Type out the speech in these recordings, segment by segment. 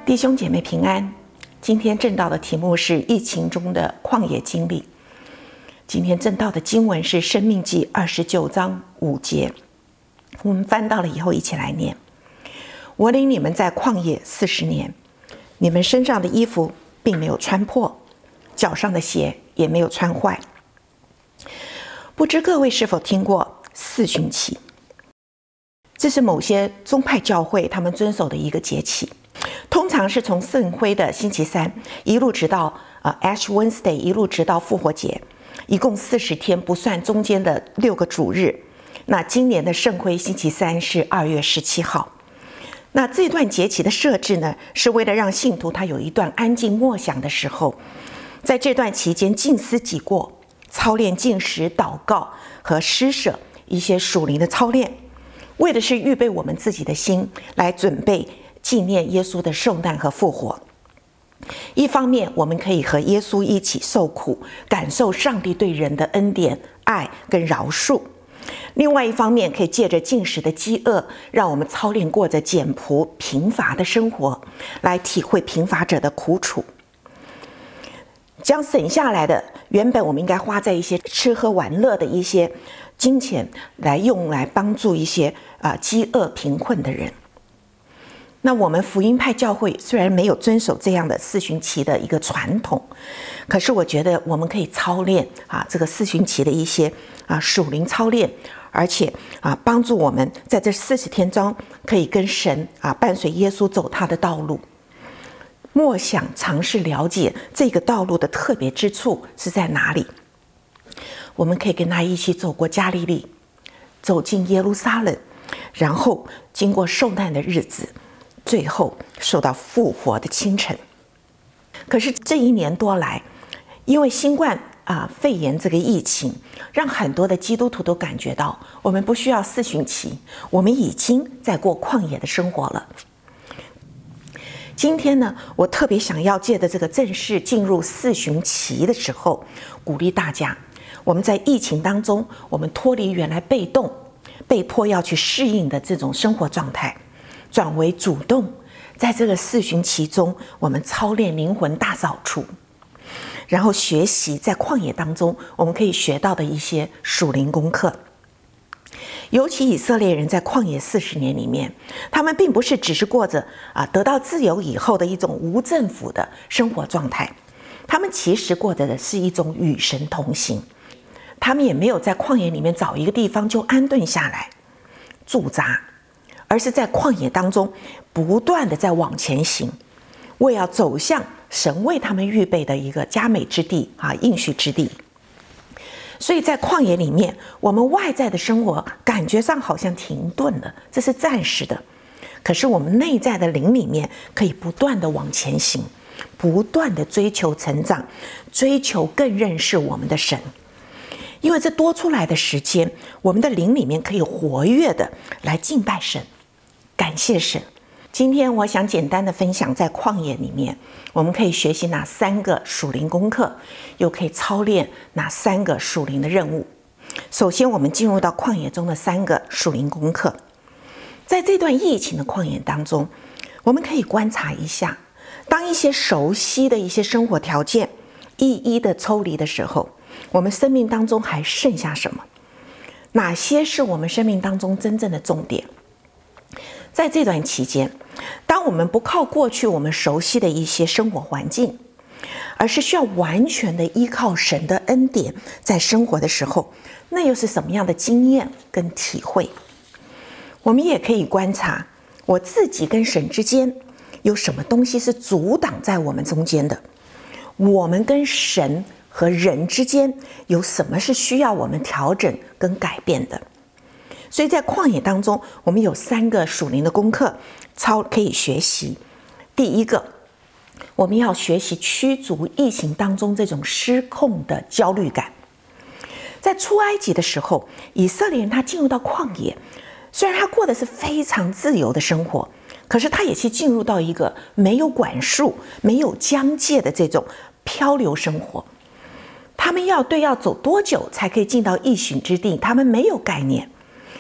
弟兄姐妹平安。今天正道的题目是疫情中的旷野经历。今天正道的经文是申命记29章5节，我们翻到了以后一起来念。我领你们在旷野40年，你们身上的衣服并没有穿破，脚上的鞋也没有穿坏。不知各位是否听过四旬期？这是某些宗派教会他们遵守的一个节期，通常是从圣灰的星期三一路直到Ash Wednesday， 一路直到复活节，一共40天，不算中间的6个主日。那今年的圣灰星期三是2月17号。那这段节期的设置呢，是为了让信徒他有一段安静默想的时候，在这段期间静思己过，操练禁食、祷告和施舍一些属灵的操练，为的是预备我们自己的心，来准备纪念耶稣的受难和复活。一方面，我们可以和耶稣一起受苦，感受上帝对人的恩典、爱跟饶恕；另外一方面，可以借着禁食的饥饿，让我们操练过着简朴贫乏的生活，来体会贫乏者的苦楚。将省下来的，原本我们应该花在一些吃喝玩乐的一些金钱，用来帮助一些饥饿贫困的人。那我们福音派教会虽然没有遵守这样的四旬期的一个传统，可是我觉得我们可以操练这个四旬期的一些属灵操练，而且帮助我们在这40天中可以跟神伴随耶稣走他的道路，默想尝试了解这个道路的特别之处是在哪里。我们可以跟他一起走过加利利，走进耶路撒冷，然后经过受难的日子，最后受到复活的清晨。可是这1年多来，因为新冠肺炎这个疫情，让很多的基督徒都感觉到，我们不需要四旬期，我们已经在过旷野的生活了。今天呢，我特别想要借着这个正式进入四旬期的时候，鼓励大家，我们在疫情当中，我们脱离原来被动、被迫要去适应的这种生活状态，转为主动，在这个四旬期中，我们操练灵魂大扫除，然后学习在旷野当中我们可以学到的一些属灵功课。尤其以色列人在旷野40年里面，他们并不是只是过着得到自由以后的一种无政府的生活状态，他们其实过着的是一种与神同行。他们也没有在旷野里面找一个地方就安顿下来驻扎，而是在旷野当中不断的在往前行，为要走向神为他们预备的一个佳美之地应许之地。所以在旷野里面，我们外在的生活感觉上好像停顿了，这是暂时的，可是我们内在的灵里面可以不断的往前行，不断的追求成长，追求更认识我们的神。因为这多出来的时间，我们的灵里面可以活跃的来敬拜神，感谢神。今天我想简单的分享，在旷野里面我们可以学习哪3个属灵功课，又可以操练哪3个属灵的任务。首先，我们进入到旷野中的3个属灵功课。在这段疫情的旷野当中，我们可以观察一下，当一些熟悉的一些生活条件一一的抽离的时候，我们生命当中还剩下什么？哪些是我们生命当中真正的重点？在这段期间，当我们不靠过去我们熟悉的一些生活环境，而是需要完全的依靠神的恩典在生活的时候，那又是什么样的经验跟体会？我们也可以观察我自己跟神之间有什么东西是阻挡在我们中间的，我们跟神和人之间有什么是需要我们调整跟改变的。所以在旷野当中，我们有3个属灵的功课可以学习。第一个，我们要学习驱逐疫情当中这种失控的焦虑感。在出埃及的时候，以色列人他进入到旷野，虽然他过的是非常自由的生活，可是他也是进入到一个没有管束、没有疆界的这种漂流生活。他们要走多久才可以进到应许之地，他们没有概念。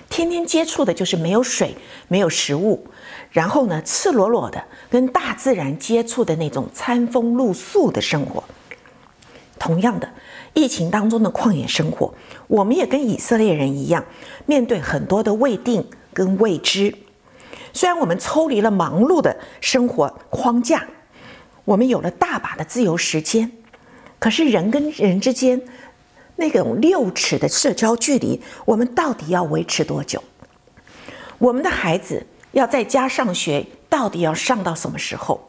天天接触的就是没有水、没有食物，然后呢，赤裸裸的跟大自然接触的那种餐风露宿的生活。同样的，疫情当中的旷野生活，我们也跟以色列人一样，面对很多的未定跟未知。虽然我们抽离了忙碌的生活框架，我们有了大把的自由时间，可是人跟人之间那种6尺的社交距离，我们到底要维持多久？我们的孩子要在家上学，到底要上到什么时候？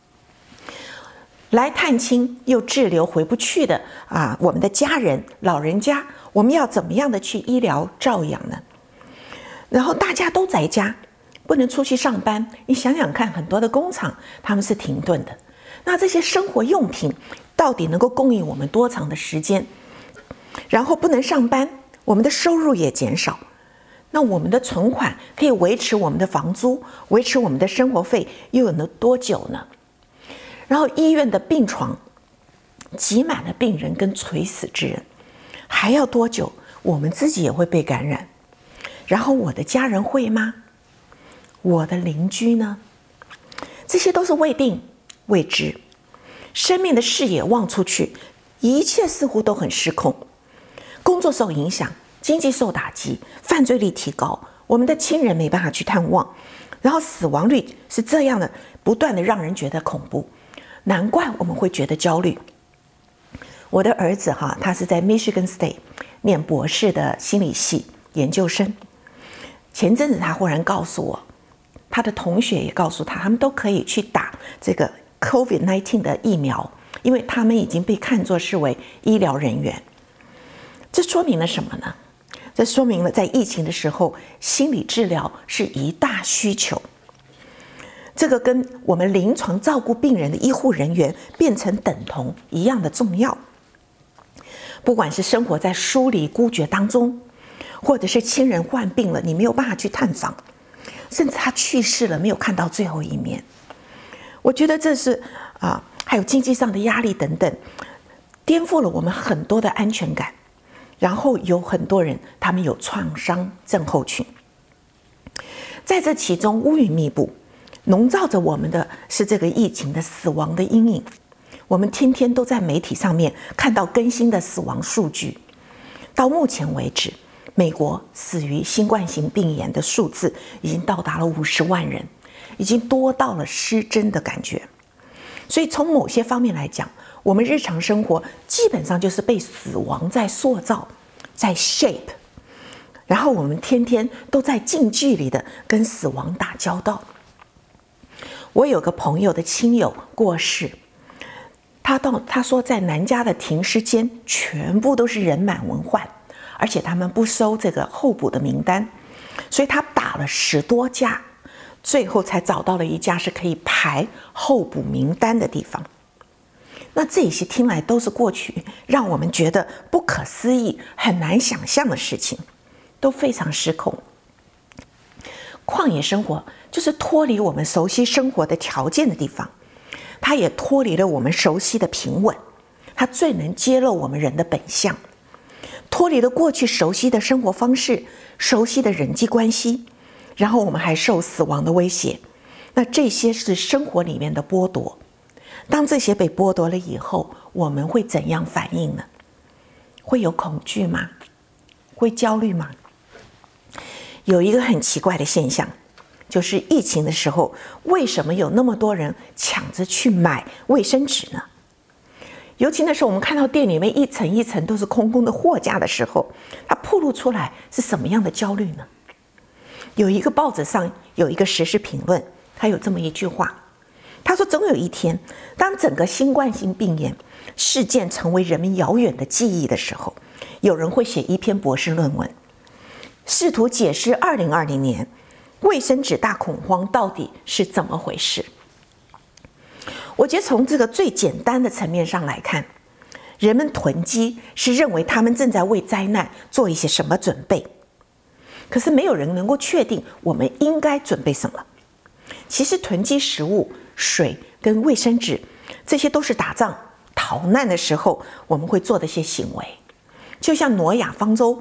来探亲又滞留回不去的我们的家人老人家，我们要怎么样的去医疗照养呢？然后大家都在家，不能出去上班，你想想看，很多的工厂他们是停顿的，那这些生活用品到底能够供应我们多长的时间？然后不能上班，我们的收入也减少，那我们的存款可以维持我们的房租，维持我们的生活费又有多久呢？然后医院的病床挤满了病人跟垂死之人，还要多久？我们自己也会被感染，然后我的家人会吗？我的邻居呢？这些都是未定未知，生命的视野望出去，一切似乎都很失控。工作受影响，经济受打击，犯罪率提高，我们的亲人没办法去探望，然后死亡率是这样的，不断的让人觉得恐怖。难怪我们会觉得焦虑。我的儿子他是在 Michigan State 念博士的心理系研究生。前阵子他忽然告诉我，他的同学也告诉他，他们都可以去打这个 COVID-19 的疫苗，因为他们已经被看作是为医疗人员。这说明了什么呢？这说明了在疫情的时候，心理治疗是一大需求。这个跟我们临床照顾病人的医护人员变成等同一样的重要。不管是生活在疏离孤绝当中，或者是亲人患病了，你没有办法去探访，甚至他去世了，没有看到最后一面。我觉得这是还有经济上的压力等等，颠覆了我们很多的安全感。然后有很多人他们有创伤症候群，在这其中乌云密布，笼罩着我们的是这个疫情的死亡的阴影。我们天天都在媒体上面看到更新的死亡数据。到目前为止，美国死于新冠型病炎的数字已经到达了50万人，已经多到了失真的感觉。所以从某些方面来讲，我们日常生活基本上就是被死亡在塑造，在 shape， 然后我们天天都在近距离的跟死亡打交道。我有个朋友的亲友过世，他说在南加的停尸间全部都是人满为患，而且他们不收这个候补的名单，所以他打了10多家，最后才找到了一家是可以排候补名单的地方。那这些听来都是过去让我们觉得不可思议、很难想象的事情，都非常失控。旷野生活就是脱离我们熟悉生活的条件的地方，它也脱离了我们熟悉的平稳，它最能揭露我们人的本相，脱离了过去熟悉的生活方式、熟悉的人际关系，然后我们还受死亡的威胁。那这些是生活里面的剥夺。当这些被剥夺了以后，我们会怎样反应呢？会有恐惧吗？会焦虑吗？有一个很奇怪的现象，就是疫情的时候，为什么有那么多人抢着去买卫生纸呢？尤其那时候我们看到店里面一层一层都是空空的货架的时候，它暴露出来是什么样的焦虑呢？有一个报纸上有一个时事评论，他有这么一句话，他说总有一天，当整个新冠性病炎事件成为人们遥远的记忆的时候，有人会写一篇博士论文，试图解释2020年卫生纸大恐慌到底是怎么回事。我觉得从这个最简单的层面上来看，人们囤积是认为他们正在为灾难做一些什么准备，可是没有人能够确定我们应该准备什么。其实囤积食物、水跟卫生纸，这些都是打仗逃难的时候我们会做的一些行为。就像挪亚方舟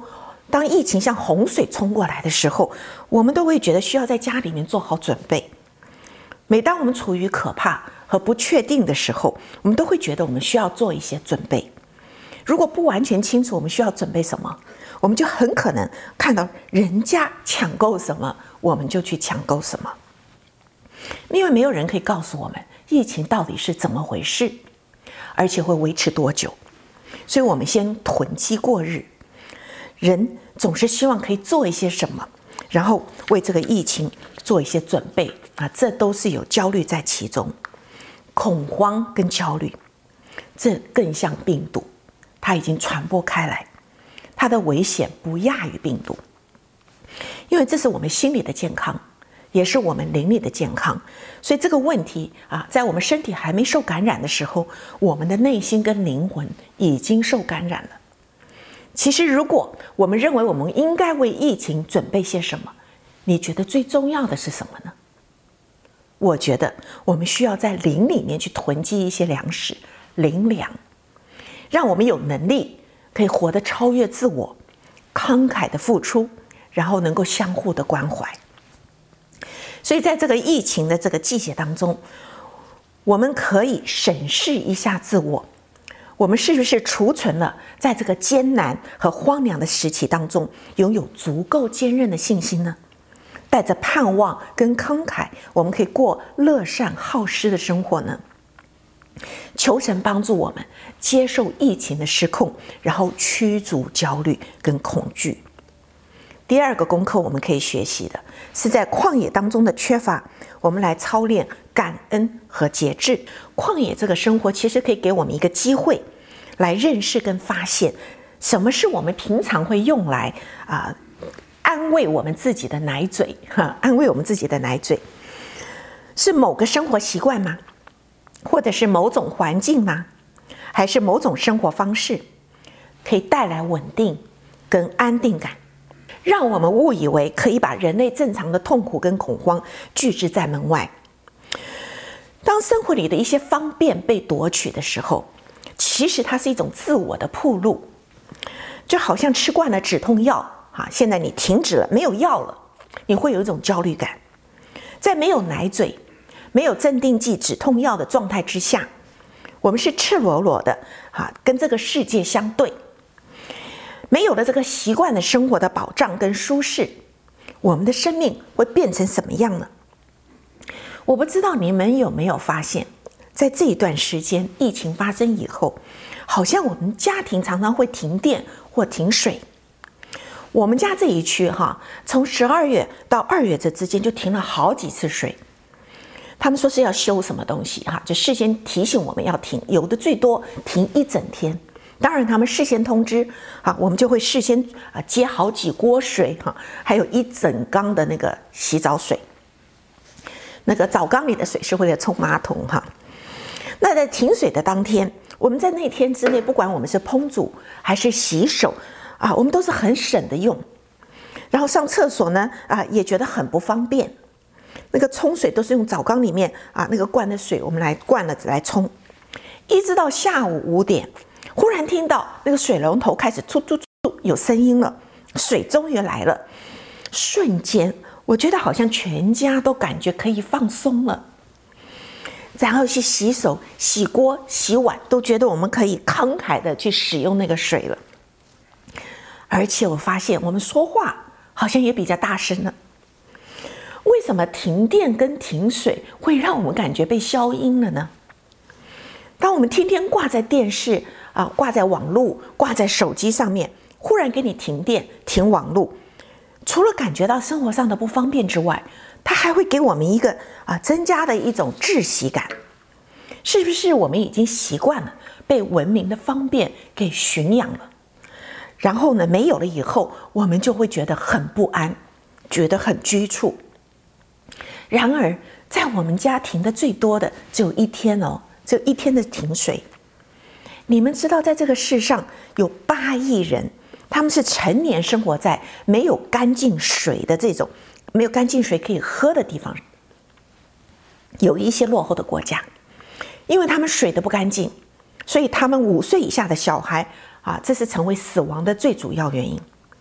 当疫情像洪水冲过来的时候，我们都会觉得需要在家里面做好准备。每当我们处于可怕和不确定的时候，我们都会觉得我们需要做一些准备。如果不完全清楚我们需要准备什么，我们就很可能看到人家抢购什么，我们就去抢购什么。因为没有人可以告诉我们疫情到底是怎么回事，而且会维持多久，所以我们先囤积过日。人总是希望可以做一些什么，然后为这个疫情做一些准备啊，这都是有焦虑在其中。恐慌跟焦虑，这更像病毒，它已经传播开来，它的危险不亚于病毒。因为这是我们心理的健康，也是我们灵里的健康，所以这个问题啊，在我们身体还没受感染的时候，我们的内心跟灵魂已经受感染了。其实如果我们认为我们应该为疫情准备些什么，你觉得最重要的是什么呢？我觉得我们需要在灵里面去囤积一些粮食，灵粮，让我们有能力可以活得超越自我，慷慨的付出，然后能够相互的关怀。所以在这个疫情的这个季节当中，我们可以审视一下自我，我们是不是储存了在这个艰难和荒凉的时期当中拥有足够坚韧的信心呢？带着盼望跟慷慨，我们可以过乐善好施的生活呢？求神帮助我们接受疫情的失控，然后驱逐焦虑跟恐惧。第二个功课我们可以学习的是在旷野当中的缺乏，我们来操练感恩和节制。旷野这个生活其实可以给我们一个机会来认识跟发现什么是我们平常会用来安慰我们自己的奶嘴，安慰我们自己的奶嘴，是某个生活习惯吗？或者是某种环境吗？还是某种生活方式可以带来稳定跟安定感，让我们误以为可以把人类正常的痛苦跟恐慌拒之在门外。当生活里的一些方便被夺取的时候，其实它是一种自我的暴露，就好像吃惯了止痛药现在你停止了，没有药了，你会有一种焦虑感。在没有奶嘴、没有镇定剂、止痛药的状态之下，我们是赤裸裸的跟这个世界相对。没有了这个习惯的生活的保障跟舒适，我们的生命会变成什么样呢？我不知道你们有没有发现，在这一段时间疫情发生以后，好像我们家庭常常会停电或停水。我们家这一区从12月到2月这之间就停了好几次水。他们说是要修什么东西就事先提醒我们要停，有的最多停一整天。当然他们事先通知我们就会事先接好几锅水还有一整缸的那个洗澡水。那个澡缸里的水是为了冲马桶那在停水的当天，我们在那天之内，不管我们是烹煮还是洗手我们都是很省的用。然后上厕所呢也觉得很不方便，那个冲水都是用澡缸里面那个灌的水，我们来灌了来冲。一直到下午5点，忽然听到那个水龙头开始突突突有声音了，水终于来了。瞬间我觉得好像全家都感觉可以放松了，然后去洗手、洗锅、洗碗，都觉得我们可以慷慨的去使用那个水了。而且我发现我们说话好像也比较大声了。为什么停电跟停水会让我们感觉被消音了呢？当我们天天挂在电视挂在网络、挂在手机上面，忽然给你停电、停网络，除了感觉到生活上的不方便之外，它还会给我们一个增加的一种窒息感。是不是我们已经习惯了被文明的方便给驯养了？然后呢，没有了以后，我们就会觉得很不安，觉得很拘束。然而在我们家停的最多的只有1天只有1天的停水。你们知道在这个世上有8亿人，他们是成年生活在没有干净水的这种没有干净水可以喝的地方。有一些落后的国家，因为他们水的不干净，所以他们5岁以下的小孩这是成为死亡的最主要原因。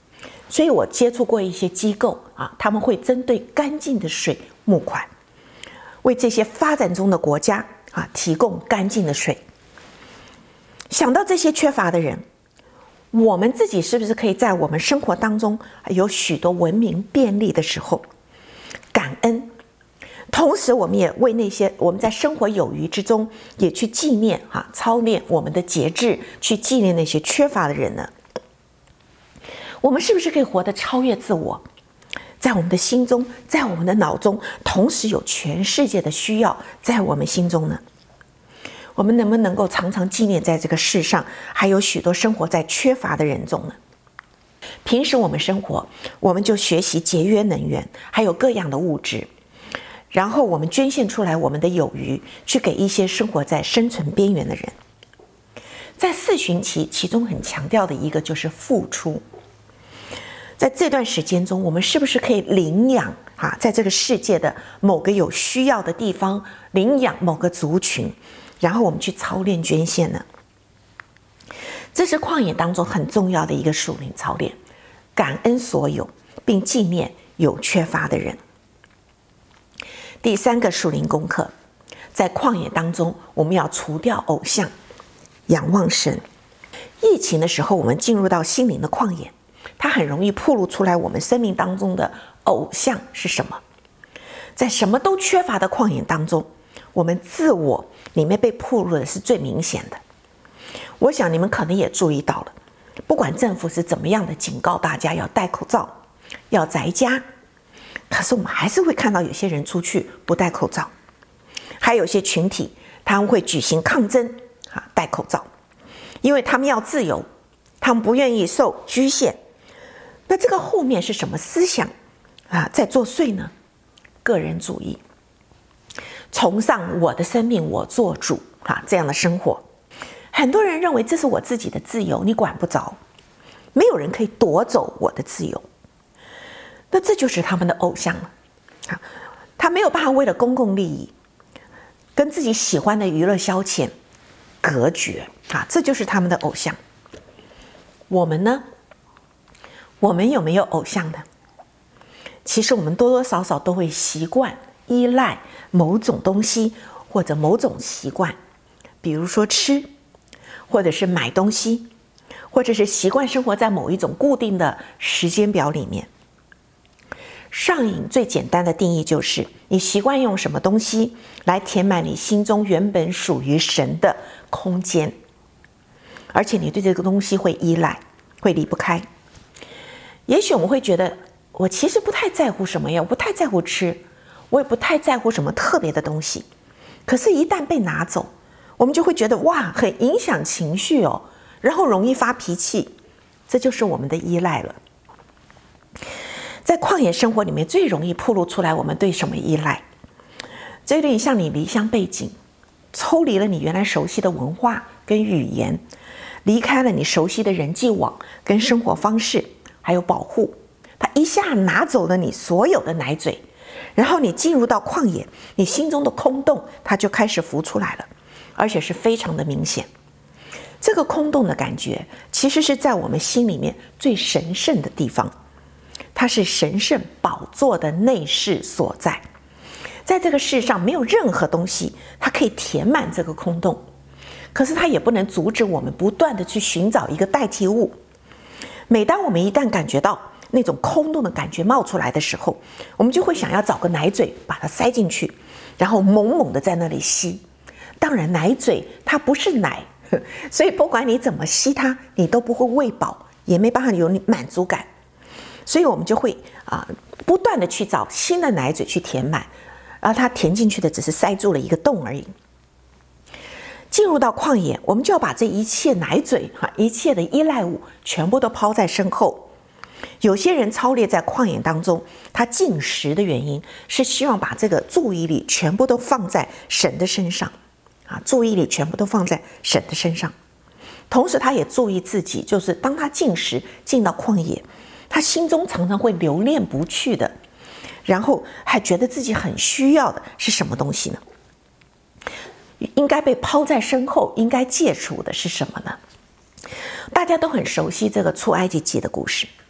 所以我接触过一些机构他们会针对干净的水募款，为这些发展中的国家提供干净的水。想到这些缺乏的人，我们自己是不是可以在我们生活当中有许多文明便利的时候感恩？同时我们也为那些我们在生活有余之中也去纪念操练我们的节制，去纪念那些缺乏的人呢？我们是不是可以活得超越自我，在我们的心中，在我们的脑中，同时有全世界的需要在我们心中呢？我们能不能够常常纪念在这个世上还有许多生活在缺乏的人中呢？平时我们生活，我们就学习节约能源，还有各样的物质，然后我们捐献出来我们的有余，去给一些生活在生存边缘的人。在4旬期，其中很强调的一个就是付出。在这段时间中，我们是不是可以领养在这个世界的某个有需要的地方，领养某个族群，然后我们去操练捐献呢？这是旷野当中很重要的一个属灵操练，感恩所有，并纪念有缺乏的人。第3个属灵功课，在旷野当中，我们要除掉偶像，仰望神。疫情的时候，我们进入到心灵的旷野，它很容易暴露出来我们生命当中的偶像是什么。在什么都缺乏的旷野当中，我们自我里面被暴露的是最明显的。我想你们可能也注意到了，不管政府是怎么样的警告大家要戴口罩，要宅家，可是我们还是会看到有些人出去不戴口罩，还有些群体他们会举行抗争戴口罩，因为他们要自由，他们不愿意受局限。那这个后面是什么思想在作祟呢？个人主义，崇尚我的生命我做主这样的生活。很多人认为这是我自己的自由，你管不着，没有人可以夺走我的自由。那这就是他们的偶像了。他没有办法为了公共利益跟自己喜欢的娱乐消遣隔绝这就是他们的偶像。我们呢？我们有没有偶像呢？其实我们多多少少都会习惯依赖某种东西或者某种习惯，比如说吃，或者是买东西，或者是习惯生活在某一种固定的时间表里面。上瘾最简单的定义就是你习惯用什么东西来填满你心中原本属于神的空间，而且你对这个东西会依赖，会离不开。也许我们会觉得我其实不太在乎什么呀，我不太在乎吃，我也不太在乎什么特别的东西，可是一旦被拿走，我们就会觉得哇，很影响情绪然后容易发脾气，这就是我们的依赖了。在旷野生活里面最容易暴露出来我们对什么依赖，这有点像你离乡背景，抽离了你原来熟悉的文化跟语言，离开了你熟悉的人际网跟生活方式还有保护，他一下拿走了你所有的奶嘴，然后你进入到旷野，你心中的空洞它就开始浮出来了，而且是非常的明显。这个空洞的感觉其实是在我们心里面最神圣的地方，它是神圣宝座的内室所在。在这个世上没有任何东西它可以填满这个空洞，可是它也不能阻止我们不断的去寻找一个代替物。每当我们一旦感觉到那种空洞的感觉冒出来的时候，我们就会想要找个奶嘴把它塞进去，然后猛猛的在那里吸。当然奶嘴它不是奶，所以不管你怎么吸它，你都不会喂饱，也没办法有满足感，所以我们就会不断的去找新的奶嘴去填满，然后它填进去的只是塞住了一个洞而已。进入到旷野，我们就要把这一切奶嘴一切的依赖物全部都抛在身后。有些人操练在旷野当中，他禁食的原因是希望把这个注意力全部都放在神的身上注意力全部都放在神的身上。同时他也注意自己，就是当他禁食进到旷野，他心中常常会留恋不去的，然后还觉得自己很需要的是什么东西呢？应该被抛在身后，应该戒除的是什么呢？大家都很熟悉这个出埃及记的故事。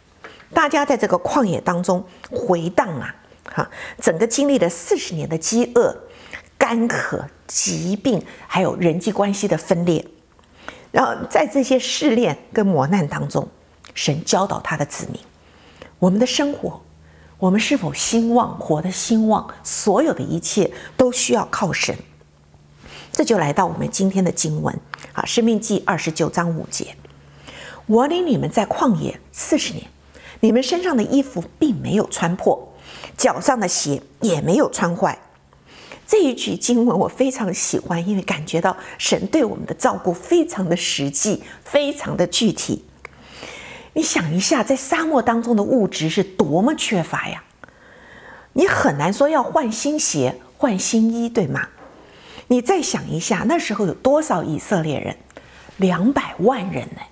大家在这个旷野当中回荡整个经历了40年的饥饿、干渴、疾病，还有人际关系的分裂。然后在这些试炼跟磨难当中，神教导他的子民，我们的生活，我们是否兴旺，活得兴旺，所有的一切都需要靠神。这就来到我们今天的经文申命记29章5节，我领你们在旷野40年，你们身上的衣服并没有穿破，脚上的鞋也没有穿坏。这一句经文我非常喜欢，因为感觉到神对我们的照顾非常的实际，非常的具体。你想一下，在沙漠当中的物质是多么缺乏呀！你很难说要换新鞋、换新衣，对吗？你再想一下，那时候有多少以色列人？200万人呢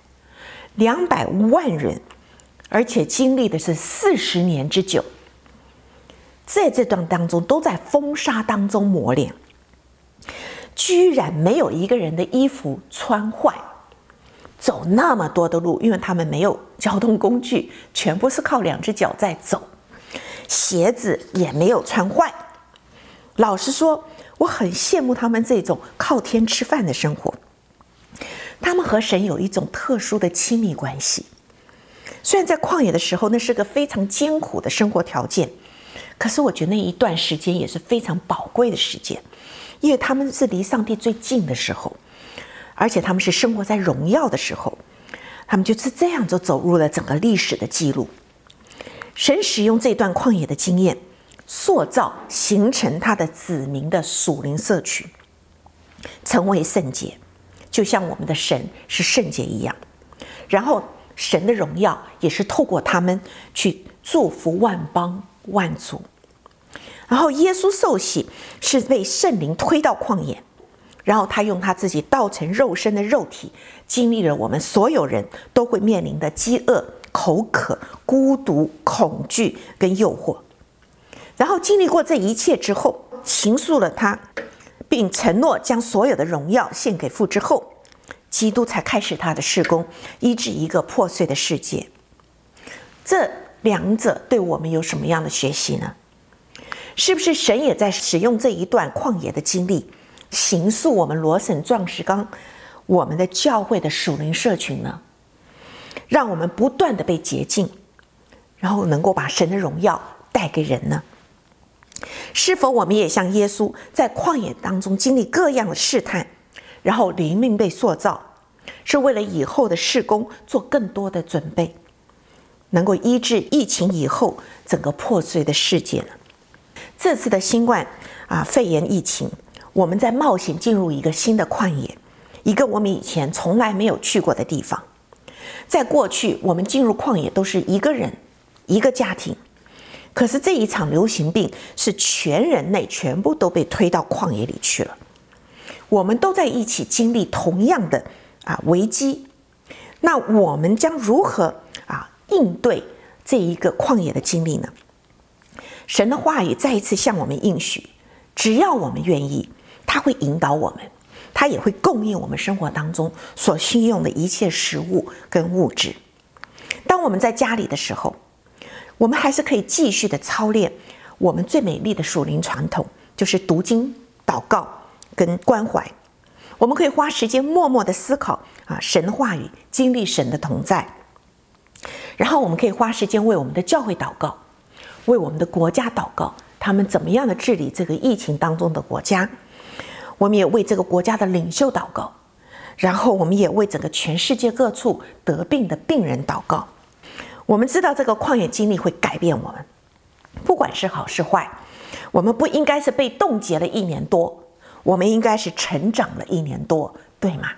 ！200万人，而且经历的是40年之久。在这段当中，都在风沙当中磨练，居然没有一个人的衣服穿坏。走那么多的路，因为他们没有交通工具，全部是靠2只脚在走，鞋子也没有穿坏。老实说，我很羡慕他们这种靠天吃饭的生活。他们和神有一种特殊的亲密关系。虽然在旷野的时候，那是个非常艰苦的生活条件，可是我觉得那一段时间也是非常宝贵的时间，因为他们是离上帝最近的时候，而且他们是生活在荣耀的时候，他们就是这样就走入了整个历史的记录。神使用这段旷野的经验，塑造形成他的子民的属灵社区，成为圣洁，就像我们的神是圣洁一样。然后神的荣耀也是透过他们去祝福万邦万族。然后耶稣受洗是被圣灵推到旷野，然后他用他自己道成肉身的肉体，经历了我们所有人都会面临的饥饿、口渴、孤独、恐惧跟诱惑。然后经历过这一切之后，形塑了他，并承诺将所有的荣耀献给父之后，基督才开始他的事工，医治一个破碎的世界。这两者对我们有什么样的学习呢？是不是神也在使用这一段旷野的经历，形塑我们罗省壮石冈我们的教会的属灵社群呢？让我们不断的被洁净，然后能够把神的荣耀带给人呢？是否我们也像耶稣在旷野当中经历各样的试探，然后灵命被塑造，是为了以后的事工做更多的准备，能够医治疫情以后整个破碎的世界呢？这次的新冠肺炎疫情，我们在冒险进入一个新的旷野，一个我们以前从来没有去过的地方。在过去，我们进入旷野都是一个人、一个家庭，可是这一场流行病是全人类全部都被推到旷野里去了。我们都在一起经历同样的危机，那我们将如何应对这一个旷野的经历呢？神的话语再一次向我们应许，只要我们愿意，他会引导我们，他也会供应我们生活当中所需用的一切食物跟物质。当我们在家里的时候，我们还是可以继续的操练我们最美丽的属灵传统，就是读经、祷告跟关怀。我们可以花时间默默的思考神的话语，经历神的同在。然后我们可以花时间为我们的教会祷告，为我们的国家祷告，他们怎么样的治理这个疫情当中的国家。我们也为这个国家的领袖祷告，然后我们也为整个全世界各处得病的病人祷告。我们知道这个旷野经历会改变我们，不管是好是坏，我们不应该是被冻结了1年多，我们应该是成长了1年多，对吗？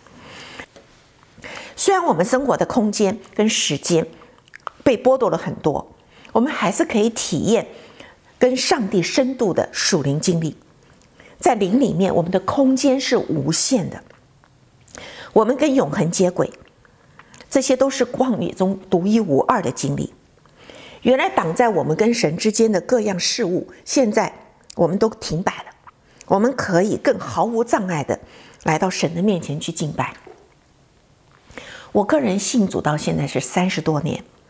虽然我们生活的空间跟时间被剥夺了很多，我们还是可以体验跟上帝深度的属灵经历。在灵里面，我们的空间是无限的，我们跟永恒接轨，这些都是旷野中独一无二的经历。原来挡在我们跟神之间的各样事物，现在我们都停摆了，我们可以更毫无障碍的来到神的面前去敬拜。我个人信主到现在是30多年，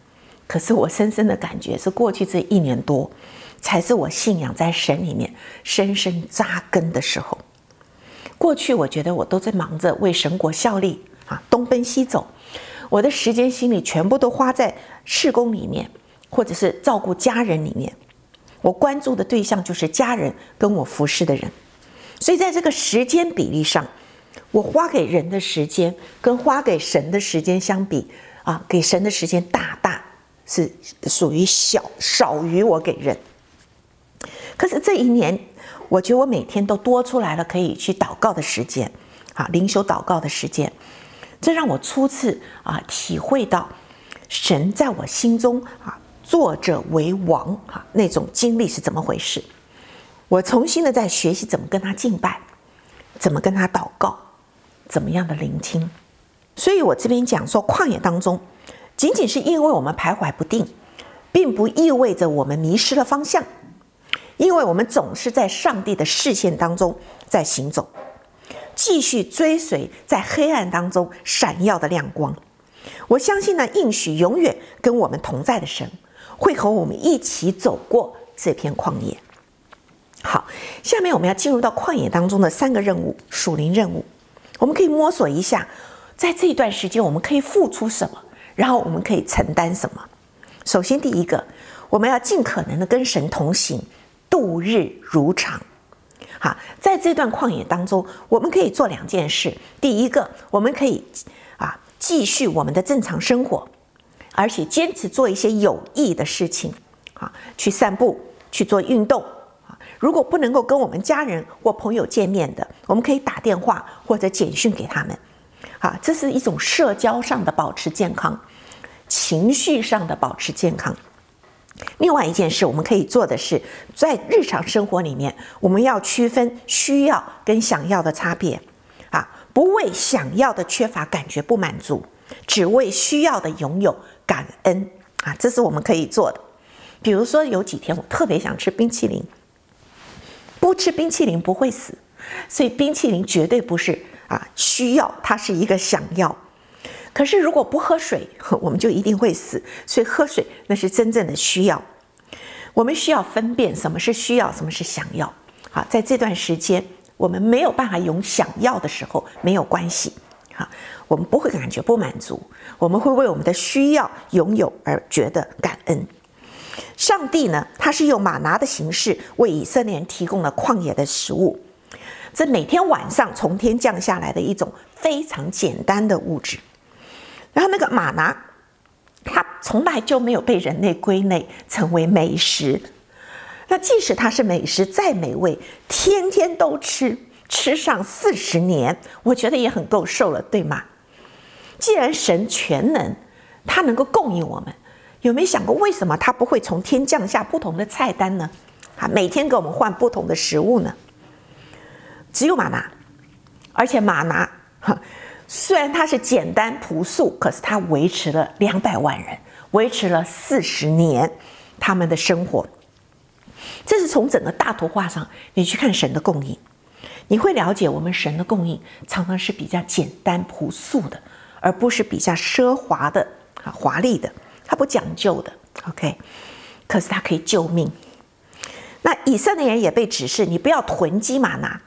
可是我深深的感觉是过去这1年多，才是我信仰在神里面深深扎根的时候。过去我觉得我都在忙着为神国效力东奔西走，我的时间心力全部都花在事工里面，或者是照顾家人里面。我关注的对象就是家人跟我服侍的人，所以在这个时间比例上，我花给人的时间跟花给神的时间相比给神的时间大是属于少于我给人。可是这1年，我觉得我每天都多出来了可以去祷告的时间灵修祷告的时间，这让我初次体会到神在我心中作者为王那种经历是怎么回事。我重新的在学习怎么跟他敬拜，怎么跟他祷告，怎么样的聆听。所以我这边讲说，旷野当中仅仅是因为我们徘徊不定，并不意味着我们迷失了方向，因为我们总是在上帝的视线当中在行走，继续追随在黑暗当中闪耀的亮光。我相信那应许永远跟我们同在的神，会和我们一起走过这片旷野。好，下面我们要进入到旷野当中的3个任务，属灵任务。我们可以摸索一下，在这一段时间我们可以付出什么，然后我们可以承担什么。首先第一个，我们要尽可能的跟神同行，度日如常。在这段旷野当中，我们可以做2件事。第一个，我们可以继续我们的正常生活，而且坚持做一些有益的事情去散步，去做运动。如果不能够跟我们家人或朋友见面的，我们可以打电话或者简讯给他们。这是一种社交上的保持健康，情绪上的保持健康。另外一件事我们可以做的是，在日常生活里面，我们要区分需要跟想要的差别不为想要的缺乏感觉不满足，只为需要的拥有感恩这是我们可以做的。比如说有几天我特别想吃冰淇淋，不吃冰淇淋不会死，所以冰淇淋绝对不是需要，它是一个想要。可是如果不喝水，我们就一定会死，所以喝水那是真正的需要。我们需要分辨什么是需要，什么是想要。在这段时间我们没有办法有想要的时候没有关系，我们不会感觉不满足，我们会为我们的需要拥有而觉得感恩。上帝呢，他是用玛拿的形式为以色列人提供了旷野的食物，这每天晚上从天降下来的一种非常简单的物质。然后那个玛拿它从来就没有被人类归类成为美食，那即使它是美食再美味，天天都吃上40年，我觉得也很够受了，对吗？既然神全能，他能够供应我们，有没有想过为什么他不会从天降下不同的菜单呢？每天给我们换不同的食物呢？只有玛拿，而且玛拿虽然它是简单朴素，可是它维持了200万人，维持了40年他们的生活。这是从整个大图画上你去看神的供应，你会了解我们神的供应常常是比较简单朴素的，而不是比较奢华的华丽的，它不讲究的 OK， 可是它可以救命。那以色列人也被指示，你不要囤积玛拿，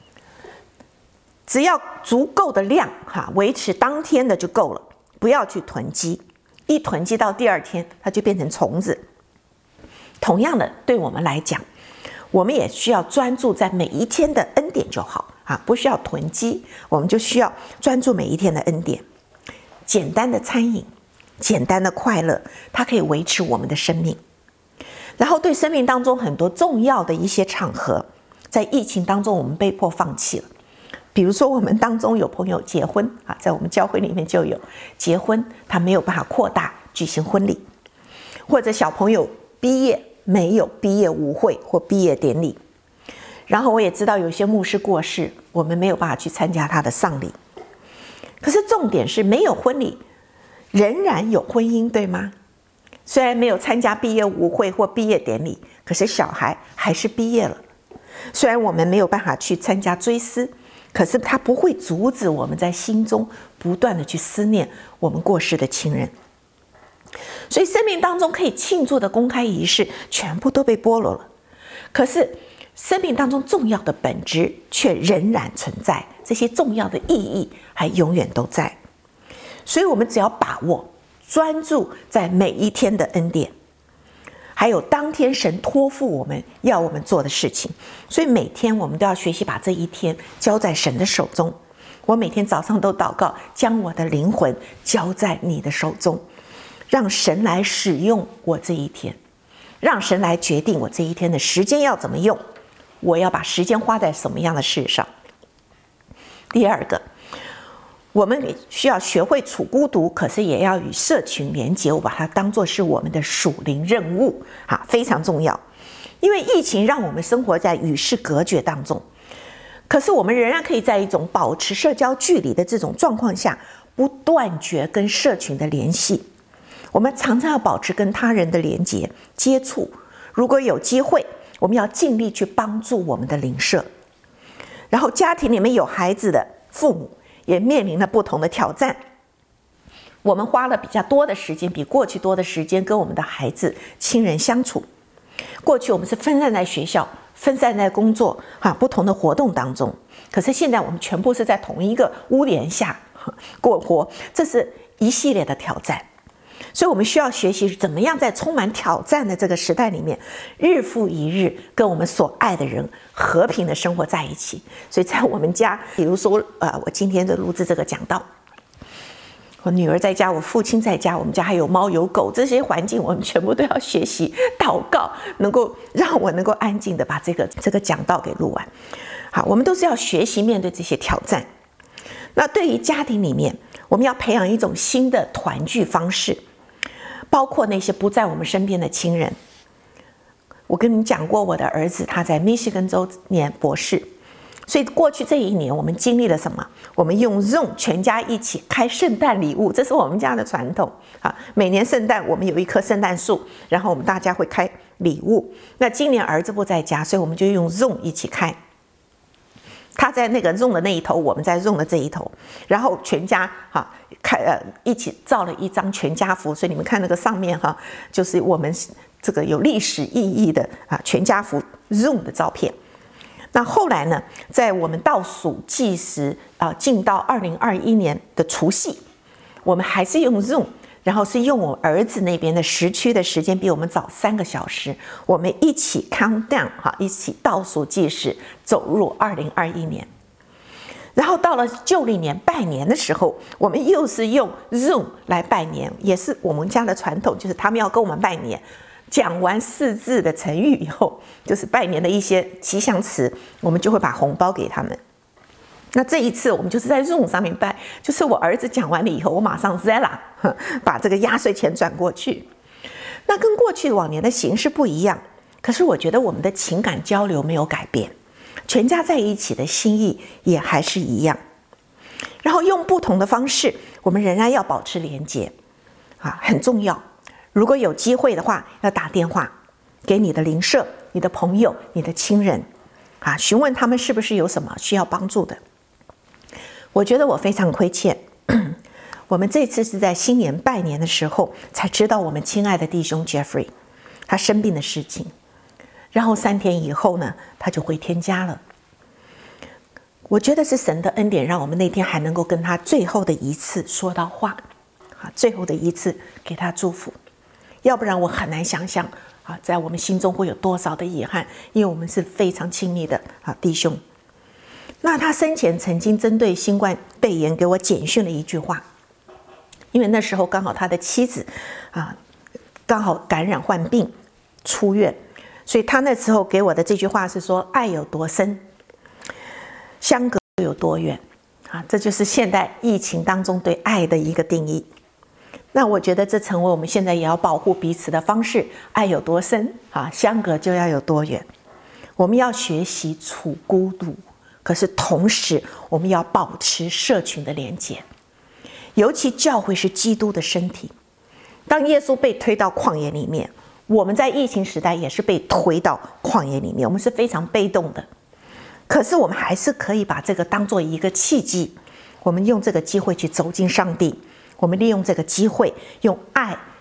只要足够的量维持当天的就够了，不要去囤积，一囤积到第2天它就变成虫子。同样的，对我们来讲，我们也需要专注在每一天的恩典就好不需要囤积，我们就需要专注每一天的恩典。简单的餐饮，简单的快乐，它可以维持我们的生命。然后对生命当中很多重要的一些场合，在疫情当中我们被迫放弃了。比如说我们当中有朋友结婚在我们教会里面就有结婚，他没有办法扩大举行婚礼，或者小朋友毕业没有毕业舞会或毕业典礼。然后我也知道有些牧师过世，我们没有办法去参加他的丧礼。可是重点是没有婚礼仍然有婚姻，对吗？虽然没有参加毕业舞会或毕业典礼，可是小孩还是毕业了。虽然我们没有办法去参加追思，可是它不会阻止我们在心中不断的去思念我们过世的亲人。 所以生命当中可以庆祝的公开仪式全部都被剥落了，可是生命当中重要的本质却仍然存在，这些重要的意义还永远都在。所以我们只要把握专注在每一天的恩典，还有当天神托付我们要我们做的事情。所以每天我们都要学习把这一天交在神的手中。我每天早上都祷告，将我的灵魂交在你的手中，让神来使用我这一天，让神来决定我这一天的时间要怎么用，我要把时间花在什么样的事上。第二个，我们需要学会处孤独，可是也要与社群连结，我把它当作是我们的属灵任务，非常重要。因为疫情让我们生活在与世隔绝当中，可是我们仍然可以在一种保持社交距离的这种状况下，不断绝跟社群的联系。我们常常要保持跟他人的连结接触，如果有机会，我们要尽力去帮助我们的邻舍。然后家庭里面有孩子的父母也面临了不同的挑战，我们花了比较多的时间，比过去多的时间跟我们的孩子亲人相处。过去我们是分散在学校，分散在工作不同的活动当中，可是现在我们全部是在同一个屋檐下过活，这是一系列的挑战。所以我们需要学习怎么样在充满挑战的这个时代里面，日复一日跟我们所爱的人和平的生活在一起。所以在我们家，比如说我今天的录制这个讲道，我女儿在家，我父亲在家，我们家还有猫有狗，这些环境我们全部都要学习祷告，能够让我能够安静的把这个讲道给录完。好，我们都是要学习面对这些挑战。那对于家庭里面，我们要培养一种新的团聚方式，包括那些不在我们身边的亲人。我跟你们讲过，我的儿子他在密歇根州念博士，所以过去这一年我们经历了什么？我们用 Zoom 全家一起开圣诞礼物，这是我们家的传统每年圣诞我们有一棵圣诞树，然后我们大家会开礼物。那今年儿子不在家，所以我们就用 Zoom 一起开。他在那个 Zoom 的那一头，我们在 Zoom 的这一头，然后全家一起造了一张全家福。所以你们看那个上面就是我们这个有历史意义的全家福 Zoom 的照片。那后来呢，在我们倒数计时进到2021年的除夕，我们还是用 Zoom， 然后是用我儿子那边的时区的时间比我们早3个小时，我们一起 count down 一起倒数计时走入2021年。然后到了旧历年拜年的时候，我们又是用 Zoom 来拜年，也是我们家的传统，就是他们要跟我们拜年，讲完4字的成语以后，就是拜年的一些吉祥词，我们就会把红包给他们。那这一次我们就是在 Zoom 上面拜，就是我儿子讲完了以后，我马上 Zella 把这个压岁钱转过去。那跟过去往年的形式不一样，可是我觉得我们的情感交流没有改变，全家在一起的心意也还是一样。然后用不同的方式，我们仍然要保持连结很重要。如果有机会的话，要打电话给你的邻舍、你的朋友、你的亲人询问他们是不是有什么需要帮助的。我觉得我非常亏欠，我们这次是在新年拜年的时候才知道我们亲爱的弟兄 Jeffrey 他生病的事情，然后3天以后呢，他就回天家了。我觉得是神的恩典，让我们那天还能够跟他最后的一次说到话最后的一次给他祝福。要不然我很难想象在我们心中会有多少的遗憾，因为我们是非常亲密的弟兄。那他生前曾经针对新冠肺炎给我简讯了一句话，因为那时候刚好他的妻子刚好感染患病出院，所以他那时候给我的这句话是说：爱有多深，相隔有多远这就是现代疫情当中对爱的一个定义。那我觉得这成为我们现在也要保护彼此的方式，爱有多深相隔就要有多远。我们要学习处孤独，可是同时我们要保持社群的连结。尤其教会是基督的身体，当耶稣被推到旷野里面，我们在疫情时代也是被推到旷野里面，我们是非常被动的。可是我们还是可以把这个当作一个契机，我们用这个机会去走进上帝，我们利用这个机会用爱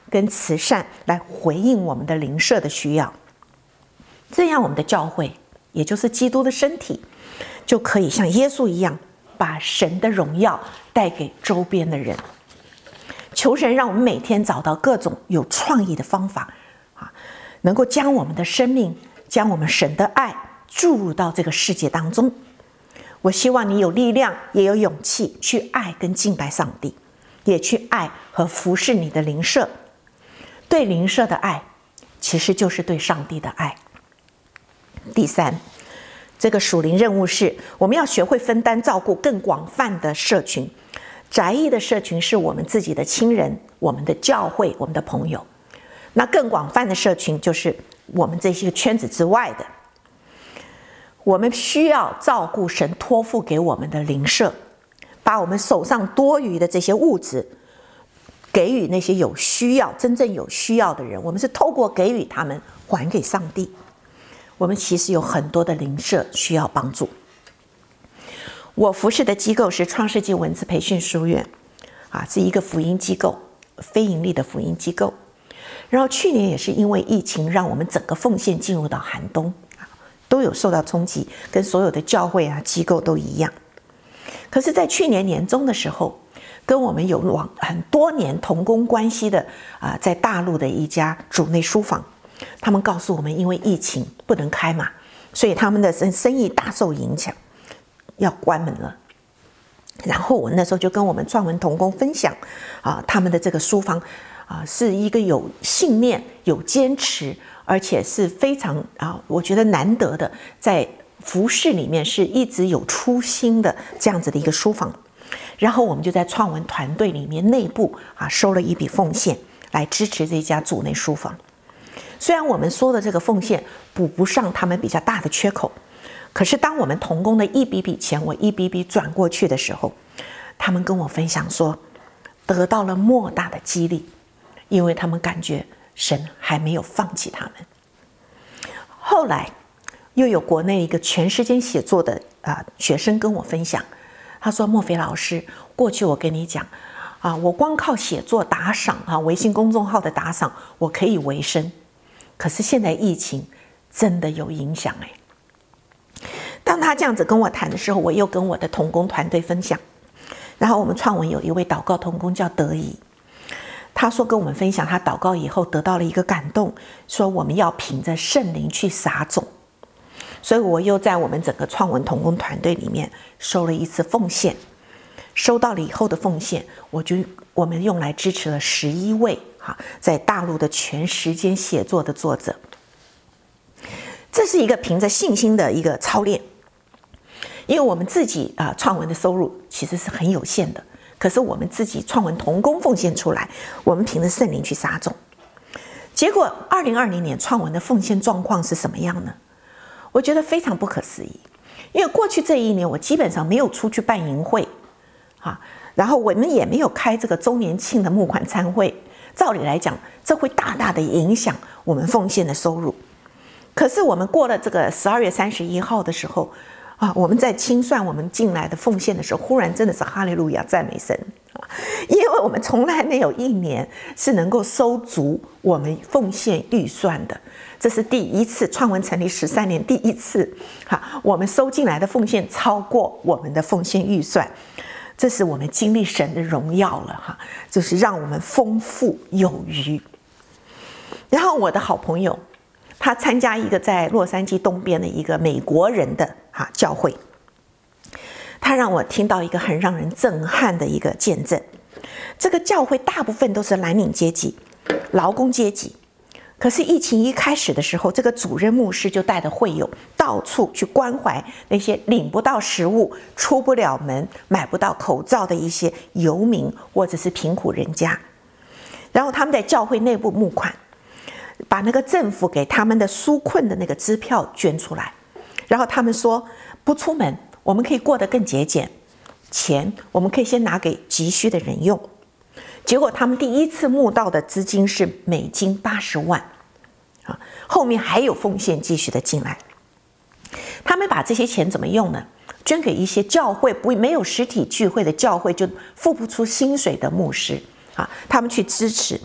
跟慈善来回应我们的邻舍的需要，这样我们的教会，也就是基督的身体，就可以像耶稣一样，把神的荣耀带给周边的人。求神让我们每天找到各种有创意的方法能够将我们的生命，将我们神的爱注入到这个世界当中。我希望你有力量，也有勇气去爱跟敬拜上帝，也去爱和服侍你的邻舍。对邻舍的爱，其实就是对上帝的爱。第三，这个属灵任务是我们要学会分担照顾更广泛的社群。窄义的社群是我们自己的亲人、我们的教会、我们的朋友。那更广泛的社群就是我们这些圈子之外的。我们需要照顾神托付给我们的邻舍，把我们手上多余的这些物质给予那些有需要、真正有需要的人。我们是透过给予他们还给上帝。我们其实有很多的邻舍需要帮助。我服侍的机构是创世纪文字培训书院是一个福音机构，非盈利的福音机构。然后去年也是因为疫情，让我们整个奉献进入到寒冬，都有受到冲击，跟所有的教会机构都一样。可是在去年年中的时候，跟我们有很多年同工关系的在大陆的一家主内书房，他们告诉我们，因为疫情不能开嘛，所以他们的生意大受影响，要关门了。然后我那时候就跟我们创文同工分享他们的这个书房是一个有信念、有坚持，而且是非常我觉得难得的，在服事里面是一直有初心的这样子的一个书房。然后我们就在创文团队里面内部收了一笔奉献来支持这家主内书房。虽然我们说的这个奉献补不上他们比较大的缺口，可是当我们同工的一笔笔钱我一笔笔转过去的时候，他们跟我分享说得到了莫大的激励，因为他们感觉神还没有放弃他们。后来又有国内一个全时间写作的学生跟我分享，他说：莫非老师，过去我跟你讲我光靠写作打赏微信公众号的打赏我可以为生，可是现在疫情真的有影响当他这样子跟我谈的时候，我又跟我的同工团队分享。然后我们创文有一位祷告同工叫德仪，他说跟我们分享他祷告以后得到了一个感动，说我们要凭着圣灵去撒种。所以我又在我们整个创文同工团队里面收了一次奉献，收到了以后的奉献我们用来支持了11位在大陆的全时间写作的作者。这是一个凭着信心的一个操练，因为我们自己创文的收入其实是很有限的，可是我们自己创文同工奉献出来，我们凭着圣灵去撒种。结果2020年创文的奉献状况是什么样呢？我觉得非常不可思议，因为过去这一年我基本上没有出去办营会然后我们也没有开这个周年庆的募款餐会，照理来讲这会大大的影响我们奉献的收入。可是我们过了这个12月31号的时候我们在清算我们进来的奉献的时候，忽然真的是哈利路亚赞美神因为我们从来没有一年是能够收足我们奉献预算的，这是第一次，创文成立13年第一次我们收进来的奉献超过我们的奉献预算，这是我们经历神的荣耀了就是让我们丰富有余。然后我的好朋友他参加一个在洛杉矶东边的一个美国人的教会，他让我听到一个很让人震撼的一个见证。这个教会大部分都是蓝领阶级、劳工阶级，可是疫情一开始的时候，这个主任牧师就带着会友到处去关怀那些领不到食物、出不了门、买不到口罩的一些游民或者是贫苦人家。然后他们在教会内部募款，把那个政府给他们的纾困的那个支票捐出来，然后他们说不出门我们可以过得更节俭，钱我们可以先拿给急需的人用。结果他们第一次募到的资金是美金80万后面还有奉献继续的进来。他们把这些钱怎么用呢？捐给一些教会没有实体聚会的教会，就付不出薪水的牧师他们去支持，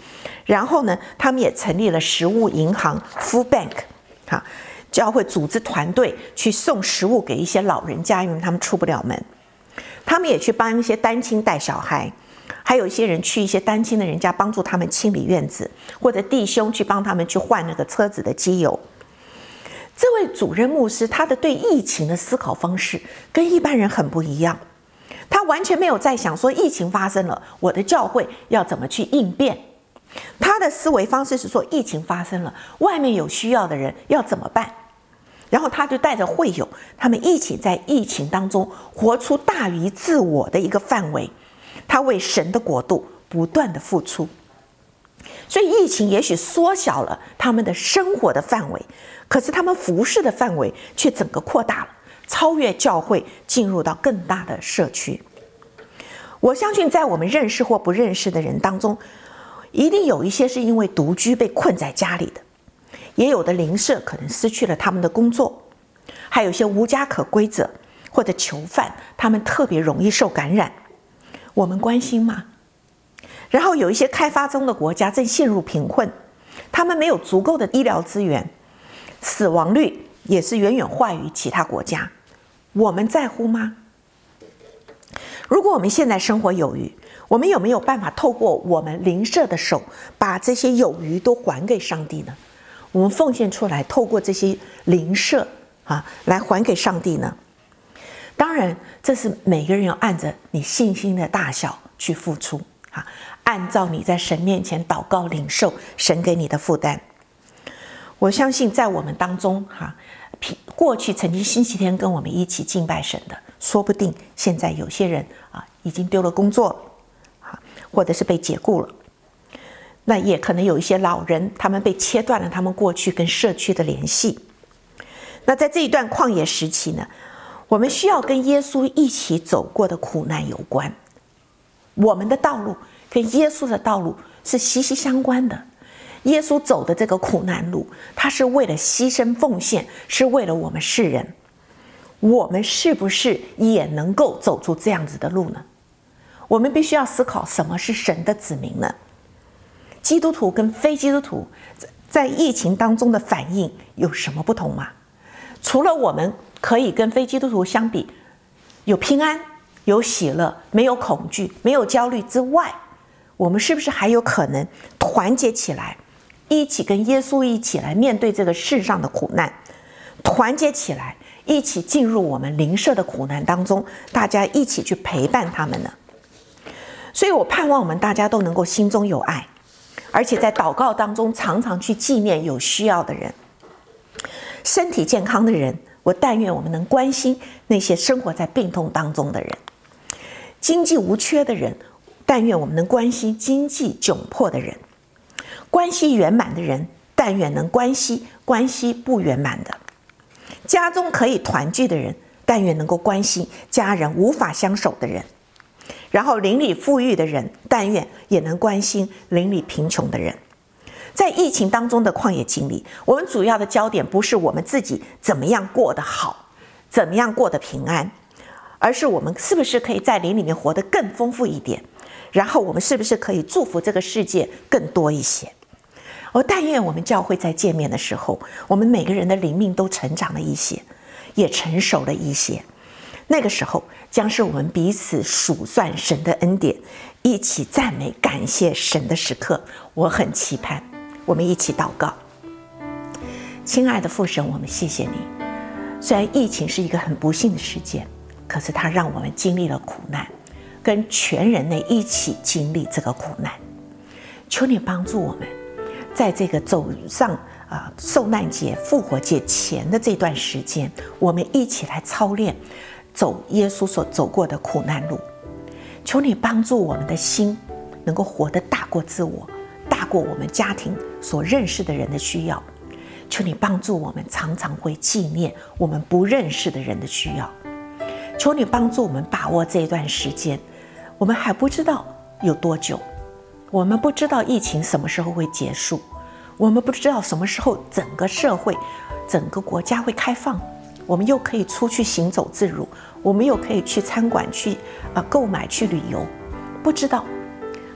然后呢，他们也成立了食物银行 Food Bank， 教会组织团队去送食物给一些老人家，因为他们出不了门。他们也去帮一些单亲带小孩，还有一些人去一些单亲的人家帮助他们清理院子，或者弟兄去帮他们去换那个车子的机油。这位主任牧师，他的对疫情的思考方式跟一般人很不一样，他完全没有在想说疫情发生了，我的教会要怎么去应变。他的思维方式是说，疫情发生了，外面有需要的人要怎么办？然后他就带着会友，他们一起在疫情当中活出大于自我的一个范围，他为神的国度不断的付出。所以疫情也许缩小了他们的生活的范围，可是他们服事的范围却整个扩大了，超越教会，进入到更大的社区。我相信在我们认识或不认识的人当中，一定有一些是因为独居被困在家里的，也有的邻舍可能失去了他们的工作，还有一些无家可归者或者囚犯，他们特别容易受感染。我们关心吗？然后有一些开发中的国家正陷入贫困，他们没有足够的医疗资源，死亡率也是远远坏于其他国家。我们在乎吗？如果我们现在生活有余，我们有没有办法透过我们邻舍的手，把这些有余都还给上帝呢？我们奉献出来，透过这些邻舍来还给上帝呢？当然，这是每个人要按着你信心的大小去付出按照你在神面前祷告领受神给你的负担。我相信在我们当中过去曾经星期天跟我们一起敬拜神的，说不定现在有些人已经丢了工作了或者是被解雇了。那也可能有一些老人，他们被切断了他们过去跟社区的联系。那在这一段旷野时期呢，我们需要跟耶稣一起走过的苦难有关。我们的道路跟耶稣的道路是息息相关的。耶稣走的这个苦难路，他是为了牺牲奉献，是为了我们世人。我们是不是也能够走出这样子的路呢？我们必须要思考，什么是神的子民呢？基督徒跟非基督徒在疫情当中的反应有什么不同吗？除了我们可以跟非基督徒相比，有平安、有喜乐、没有恐惧、没有焦虑之外，我们是不是还有可能团结起来，一起跟耶稣一起来面对这个世上的苦难，团结起来，一起进入我们邻舍的苦难当中，大家一起去陪伴他们呢？所以我盼望我们大家都能够心中有爱，而且在祷告当中常常去纪念有需要的人。身体健康的人，我但愿我们能关心那些生活在病痛当中的人；经济无缺的人，但愿我们能关心经济窘迫的人；关系圆满的人，但愿能关系不圆满的；家中可以团聚的人，但愿能够关心家人无法相守的人；然后邻里富裕的人，但愿也能关心邻里贫穷的人。在疫情当中的旷野经历，我们主要的焦点不是我们自己怎么样过得好，怎么样过得平安，而是我们是不是可以在灵里面活得更丰富一点，然后我们是不是可以祝福这个世界更多一些。但愿我们教会在见面的时候，我们每个人的灵命都成长了一些，也成熟了一些。那个时候将是我们彼此数算神的恩典，一起赞美感谢神的时刻。我很期盼，我们一起祷告。亲爱的父神，我们谢谢你。虽然疫情是一个很不幸的事件，可是它让我们经历了苦难，跟全人类一起经历这个苦难。求你帮助我们，在这个走上受难节、复活节前的这段时间，我们一起来操练走耶稣所走过的苦难路。求你帮助我们的心能够活得大过自我，大过我们家庭所认识的人的需要。求你帮助我们常常会纪念我们不认识的人的需要。求你帮助我们把握这一段时间，我们还不知道有多久，我们不知道疫情什么时候会结束，我们不知道什么时候整个社会、整个国家会开放，我们又可以出去行走自如，我们又可以去餐馆去购买、去旅游，不知道。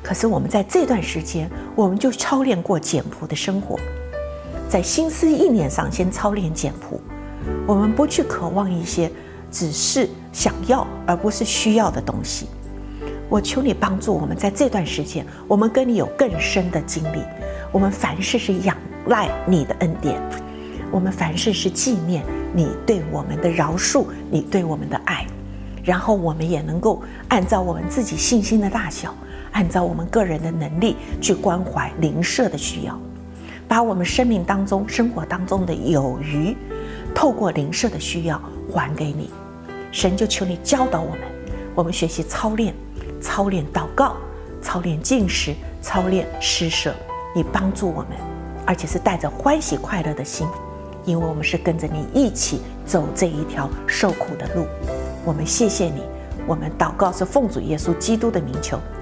可是我们在这段时间，我们就操练过简朴的生活，在心思意念上先操练简朴。我们不去渴望一些只是想要而不是需要的东西。我求你帮助我们，在这段时间，我们跟你有更深的经历。我们凡事是仰赖你的恩典，我们凡事是纪念你对我们的饶恕，你对我们的爱。然后我们也能够按照我们自己信心的大小，按照我们个人的能力去关怀邻舍的需要，把我们生命当中、生活当中的有余，透过邻舍的需要还给你。神就求你教导我们学习操练祷告，操练禁食，操练施舍。你帮助我们，而且是带着欢喜快乐的心，因为我们是跟着你一起走这一条受苦的路。我们谢谢你，我们祷告是奉主耶稣基督的名求，